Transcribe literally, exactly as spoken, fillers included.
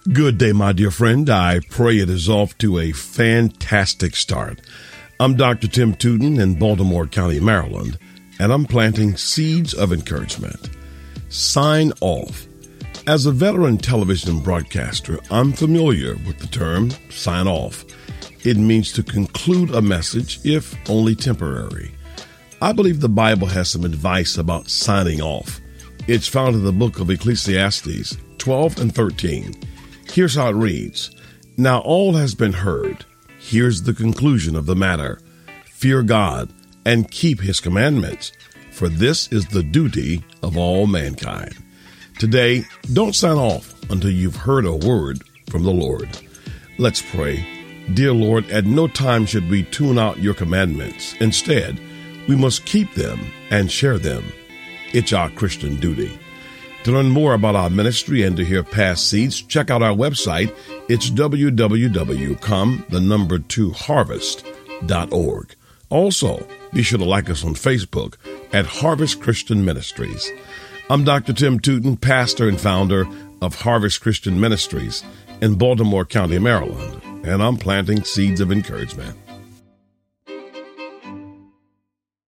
Good day, my dear friend. I pray it is off to a fantastic start. I'm Doctor Tim Tootin in Baltimore County, Maryland, and I'm planting seeds of encouragement. Sign off. As a veteran television broadcaster, I'm familiar with the term sign off. It means to conclude a message, if only temporary. I believe the Bible has some advice about signing off. It's found in the book of Ecclesiastes twelve and thirteen. Here's how it reads. Now all has been heard. Here's the conclusion of the matter. Fear God and keep his commandments, for this is the duty of all mankind. Today, don't sign off until you've heard a word from the Lord. Let's pray. Dear Lord, at no time should we tune out your commandments. Instead, we must keep them and share them. It's our Christian duty. To learn more about our ministry and to hear past seeds, check out our website. It's w w w dot come the number two harvest dot org. Also, be sure to like us on Facebook at Harvest Christian Ministries. I'm Doctor Tim Tootin, pastor and founder of Harvest Christian Ministries in Baltimore County, Maryland, and I'm planting seeds of encouragement.